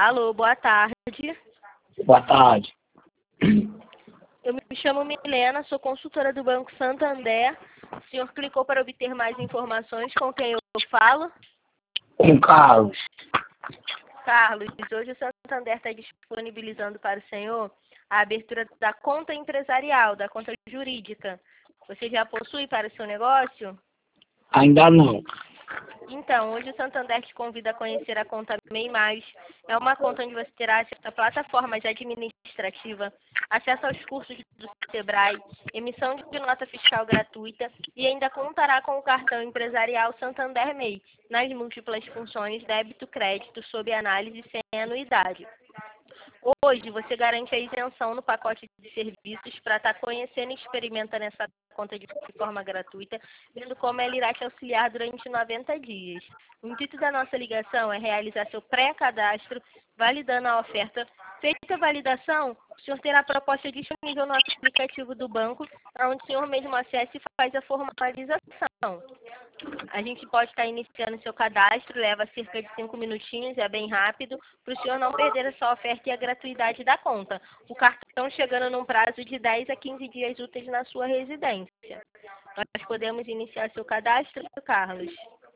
Alô, boa tarde. Boa tarde. Eu me chamo Milena, sou consultora do Banco Santander. O senhor clicou para obter mais informações. Com quem eu falo? Com Carlos. Carlos, hoje o Santander está disponibilizando para o senhor a abertura da conta empresarial, da conta jurídica. Você já possui para o seu negócio? Ainda não. Então, hoje o Santander te convida a conhecer a conta MEI+. É uma conta onde você terá acesso a plataformas administrativa, acesso aos cursos do Sebrae, emissão de nota fiscal gratuita e ainda contará com o cartão empresarial Santander MEI, nas múltiplas funções débito, crédito, sob análise sem anuidade. Hoje, você garante a isenção no pacote de serviços para estar conhecendo e experimentando essa conta de forma gratuita, vendo como ela irá te auxiliar durante 90 dias. O intuito da nossa ligação é realizar seu pré-cadastro, validando a oferta. Feita a validação, o senhor terá a proposta disponível no aplicativo do banco, onde o senhor mesmo acessa e faz a formalização. A gente pode estar iniciando seu cadastro, leva cerca de 5 minutinhos, é bem rápido, para o senhor não perder a sua oferta e a gratuidade da conta. O cartão chegando num prazo de 10 a 15 dias úteis na sua residência. Nós podemos iniciar seu cadastro, Carlos?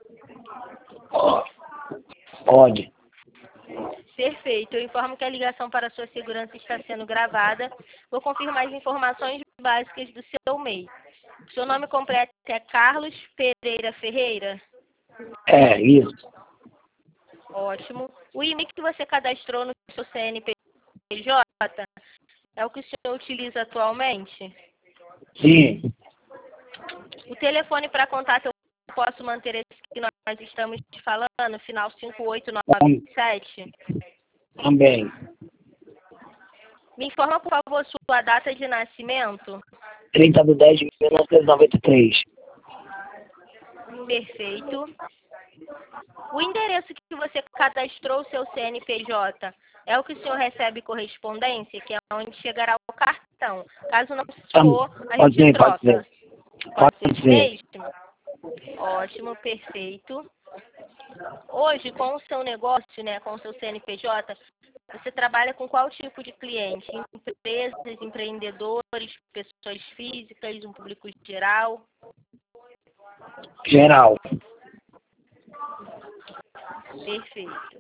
Pode. Perfeito. Eu informo que a ligação para a sua segurança está sendo gravada. Vou confirmar as informações básicas do seu MEI. Seu nome completo é Carlos Pereira Ferreira? É, isso. Ótimo. O e-mail que você cadastrou no seu CNPJ é o que o senhor utiliza atualmente? Sim. O telefone para contato eu posso manter esse que nós estamos falando, final 5897? Também. Me informa, por favor, sua data de nascimento. 30/10/1993. Perfeito. O endereço que você cadastrou o seu CNPJ é o que o senhor recebe correspondência, que é onde chegará o cartão. Caso não for, a Pode gente ser, troca. pode ser. Pode Pode ser ser. mesmo? Ótimo, perfeito. Hoje, com o seu negócio, né, com o seu CNPJ, você trabalha com qual tipo de cliente? Empresas, empreendedores, pessoas físicas, um público geral? Geral. Perfeito.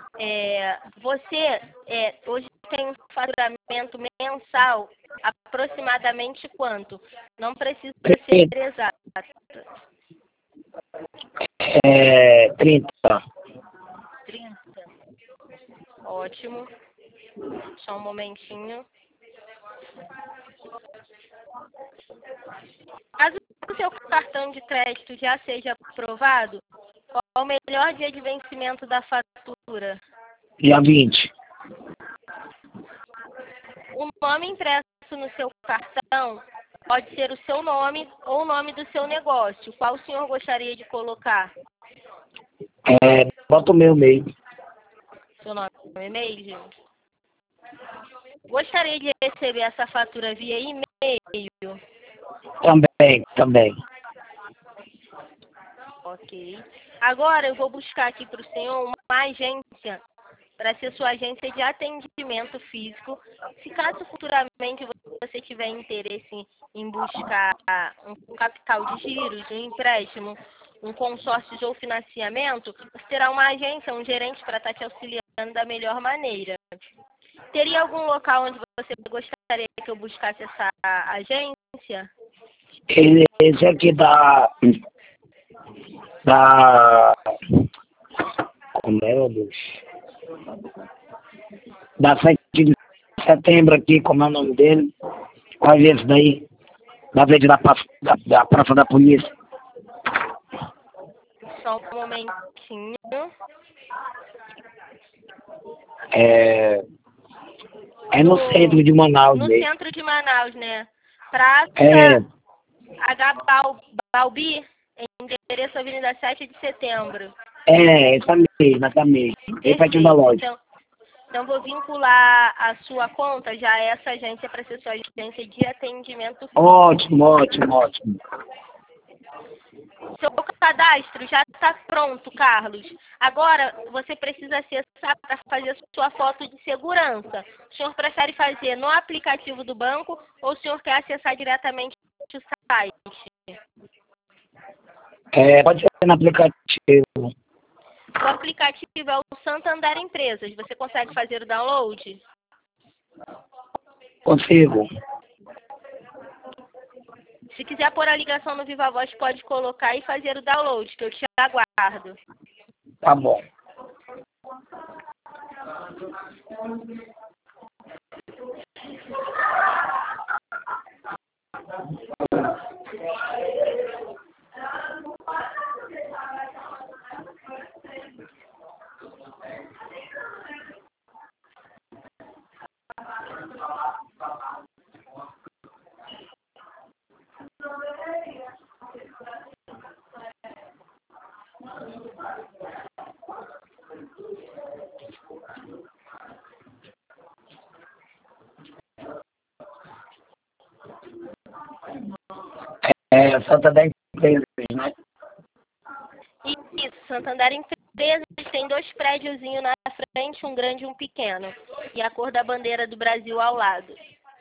Você hoje tem um faturamento mensal aproximadamente quanto? Não precisa ser exato. 30. 30. Ótimo. Só um momentinho. Caso o seu cartão de crédito já seja aprovado, qual o melhor dia de vencimento da fatura? Dia 20. O nome impresso no seu cartão pode ser o seu nome ou o nome do seu negócio. Qual o senhor gostaria de colocar? Bota o meu meio. Seu nome é e-mail? Gostaria de receber essa fatura via e-mail? Também. Ok. Agora eu vou buscar aqui para o senhor uma agência para ser sua agência de atendimento físico. Se caso futuramente você tiver interesse em buscar um capital de giros, um empréstimo, um consórcio ou financiamento, você terá uma agência, um gerente para estar te auxiliando da melhor maneira. Teria algum local onde você gostaria que eu buscasse essa agência? Esse aqui como é, meu Deus? Da 7 de setembro aqui, como é o nome dele? Qual é esse daí? Da frente da Praça da Polícia. Só um momentinho. É no centro de Manaus. No mesmo. centro de Manaus, né? Praça H. Balbi, endereço Avenida 7 de Setembro. Essa mesmo. Bem pertinho da loja. Então, vou vincular a sua conta já a essa agência para ser sua agência de atendimento físico. Ótimo. Seu cadastro já está pronto, Carlos. Agora você precisa acessar para fazer sua foto de segurança. O senhor prefere fazer no aplicativo do banco ou o senhor quer acessar diretamente o site? Pode ser no aplicativo. O aplicativo é o Santander Empresas. Você consegue fazer o download? Consigo. Se quiser pôr a ligação no Viva Voz, pode colocar e fazer o download, que eu te aguardo. Tá bom. Santander Empresas, né? Isso, Santander Empresas tem 2 prédiozinhos na frente, um grande e um pequeno. E a cor da bandeira do Brasil ao lado.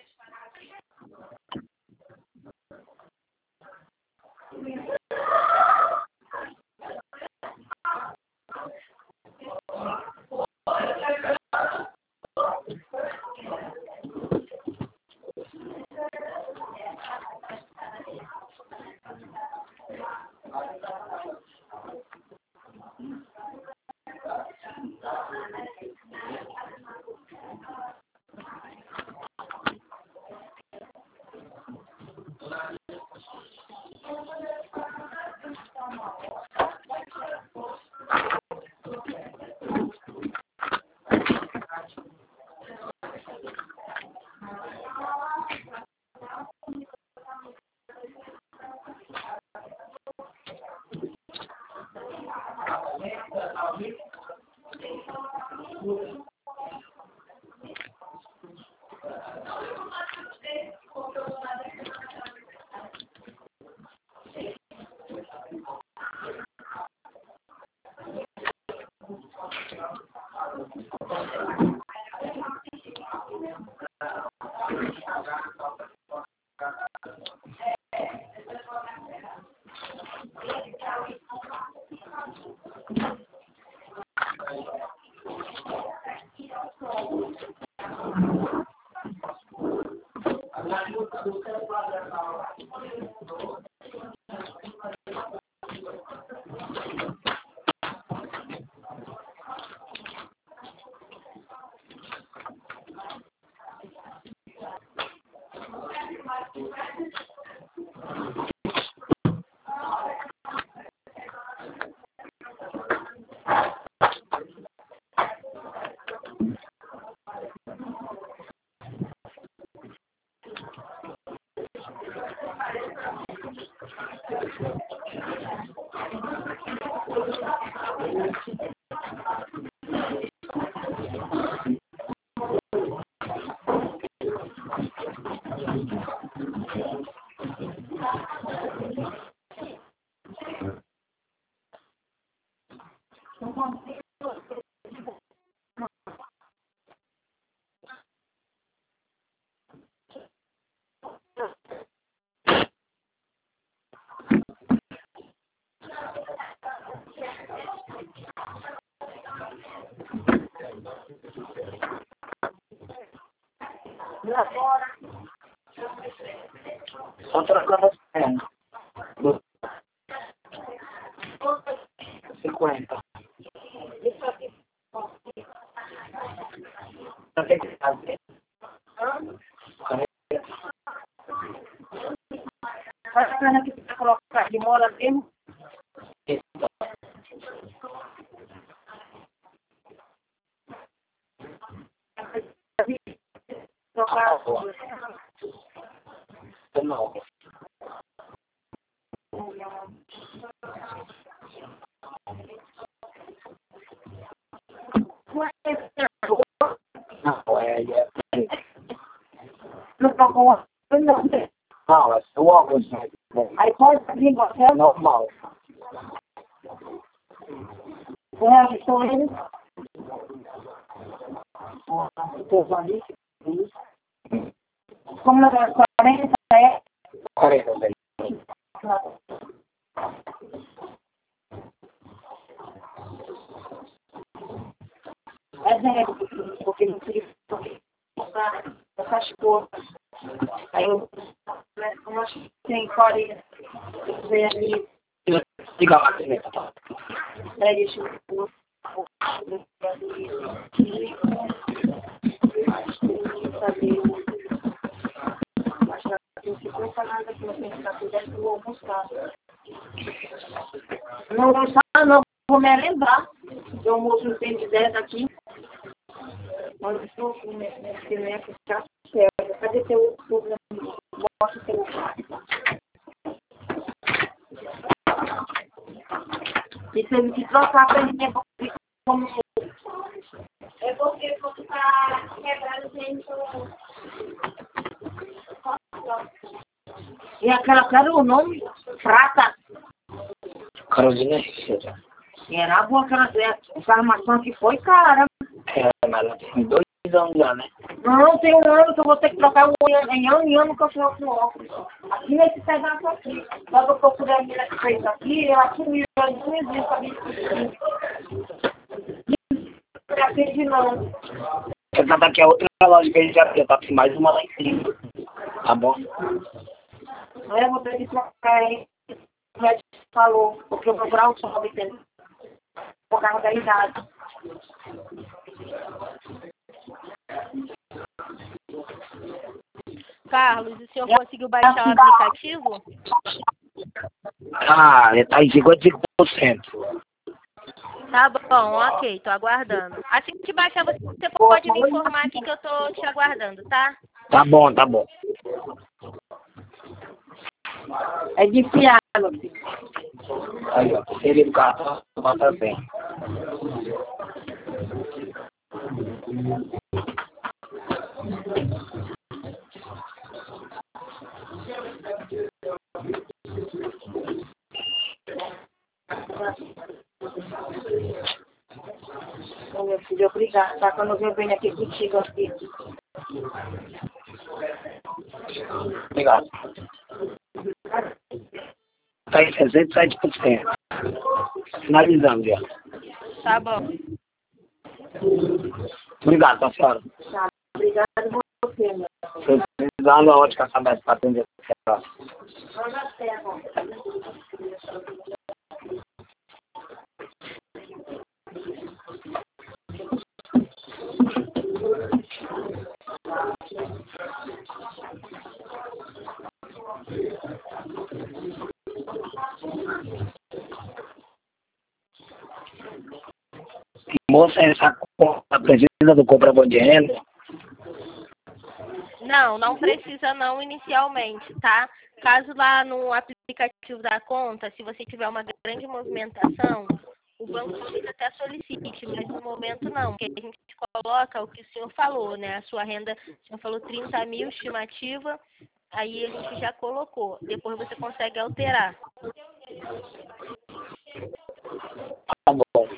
Só trocando as pernas. 50. Pra ter que fazer. Faz a perna que você colocar de mola mesmo. Trocar. Não. Não, Não trocou uma. Não. não, é o óculos, né? Aí pode abrir você? Normal. Você registrou ele? Como não é 40 é? 40, velho. É zero, porque não queria essas coisas. Aí eu, como acho que tem 40, eu vejo ali, Liga lá, Cimenta, tá? deixa eu saber. Mas não ficou falando que não tem que estar cuidando que eu vou almoçar. Não vou almoçar, não. Vou me lembrar. Eu almoço no tempo de 10 aqui. Mas eu estou com esse neto ficar certo. Cadê teu programa? Mostra o celular. E se ele te trocar pra gente é como é porque quando tá quebrado dentro. E aquela cara o nome? Prata. Carolina Richeira. Era boa aquela essa armação que foi cara. Mas ela tem 2 anos já, né? Não, tem um ano que eu vou ter que trocar em ano em ano que eu sou com óculos. Aqui nesse pedaço aqui. Só que eu procurei a menina que fez aqui, ela sumiu, ela não existe, sabia? Aqui de novo. Você tá daqui a outra loja que a gente já tem, tá? Tem mais uma lá em cima. Tá bom? Eu vou ter que trocar aí. O médico falou, porque eu vou procurar o sol, entendeu? Por causa da idade. Carlos, o senhor conseguiu baixar o aplicativo? Ah, ele tá em 55%. Tá bom, ok, tô aguardando. Assim que baixar, você pode me informar aqui que eu tô te aguardando, tá? Tá bom, tá bom. É de fiar, meu filho. Aí, ó. Seria do cartão, bota bem. Ô, meu filho, obrigado, tá? Quando eu venho aqui contigo aqui. Obrigado. Tá em 67%. Finalizando já. Tá bom. Obrigado, tá, senhora? Tá, obrigado a você, meu. Se precisar, na ótica Sabesp para atender. Manda terra. Moça, essa conta precisa do compra-bom de renda? Não, não precisa não inicialmente, tá? Caso lá no aplicativo da conta, se você tiver uma grande movimentação, o banco talvez até solicite, mas no momento não, porque a gente coloca o que o senhor falou, né? A sua renda, o senhor falou 30 mil estimativa, aí a gente já colocou. Depois você consegue alterar. Tá bom.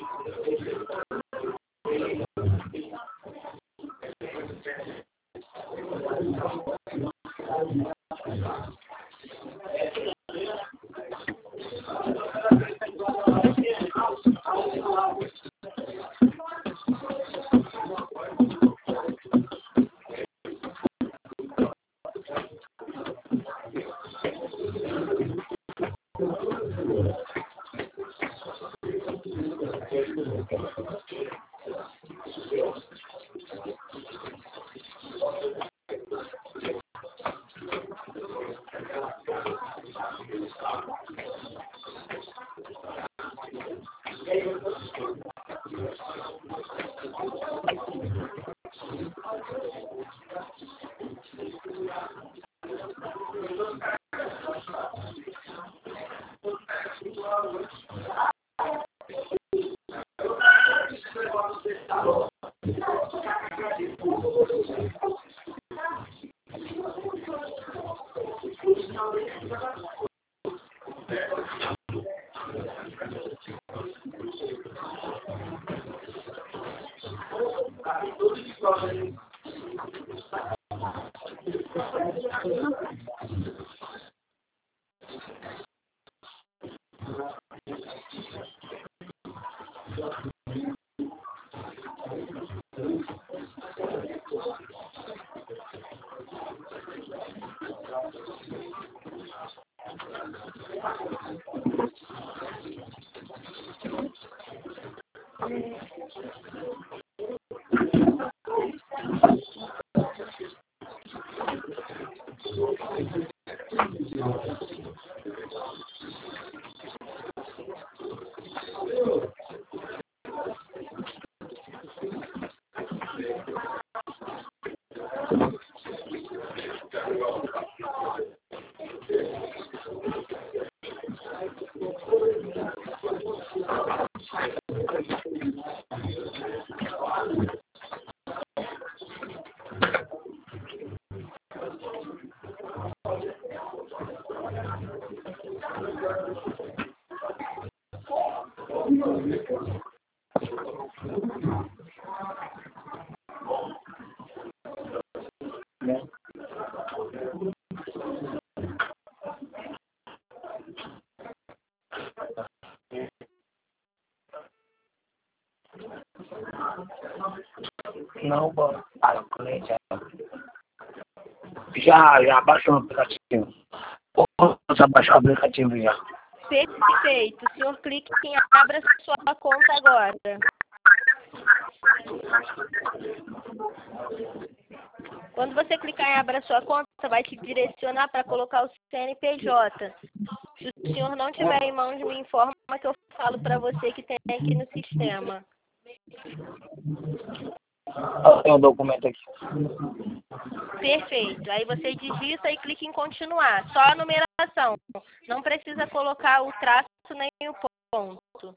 Não, para o cliente. Já baixou o aplicativo. Já baixou o aplicativo já. Perfeito. O senhor clique em abra sua conta agora. Quando você clicar em abra sua conta, vai te direcionar para colocar o CNPJ. Se o senhor não tiver em mãos, me informa que eu falo para você que tem aqui no sistema. Eu tenho um documento aqui. Perfeito. Aí você digita e clica em continuar. Só a numeração. Não precisa colocar o traço nem o ponto.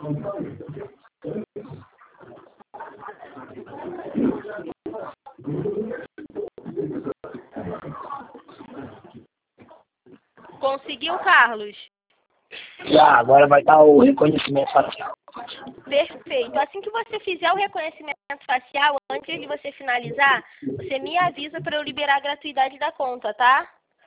Conseguiu, Carlos? Já, agora vai dar o reconhecimento facial. Perfeito. Assim que você fizer o reconhecimento facial, antes de você finalizar, você me avisa para eu liberar a gratuidade da conta, tá?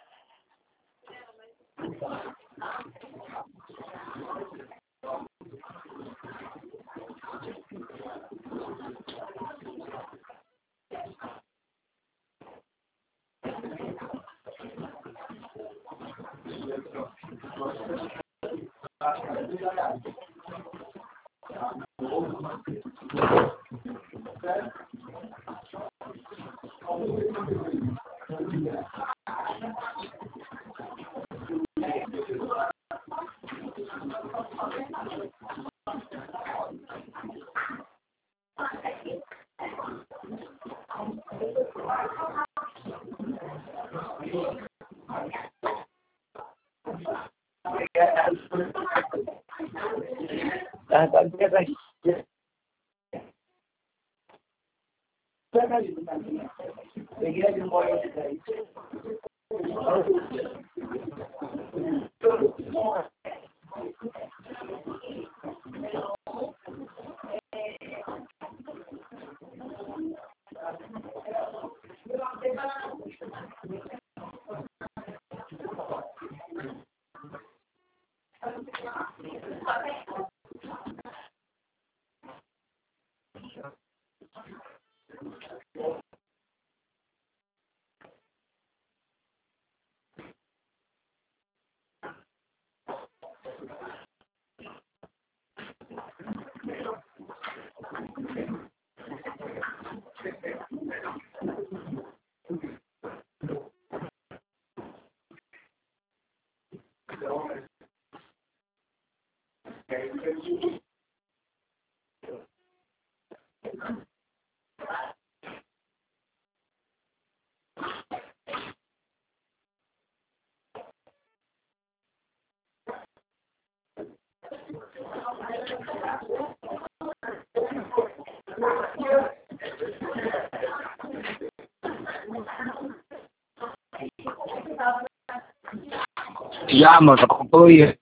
Já, moça, concluí.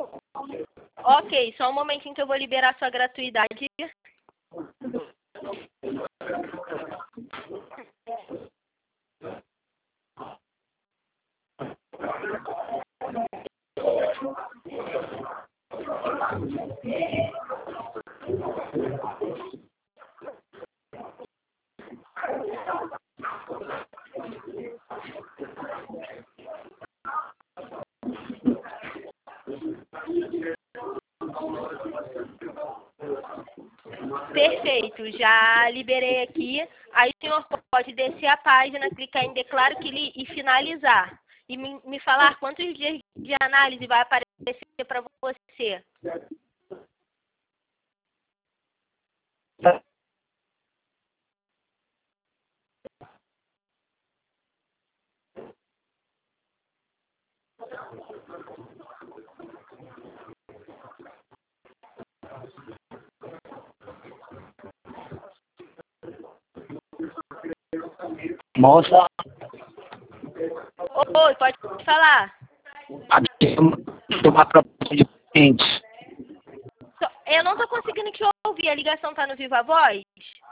Ok, só um momentinho que eu vou liberar sua gratuidade. Perfeito, já liberei aqui. Aí o senhor pode descer a página, clicar em Declaro que e finalizar. E me falar quantos dias de análise vai aparecer para você. Moça, Oi, pode falar. aqui tem uma proposta de cliente. Eu não estou conseguindo te ouvir. A ligação está no Viva Voz?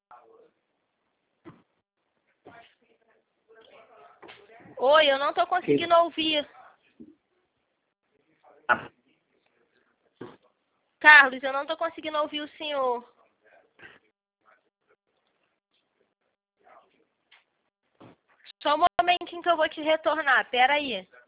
Oi, eu não estou conseguindo ouvir. Carlos, eu não estou conseguindo ouvir o senhor. Só um momentinho que eu vou te retornar. Pera aí.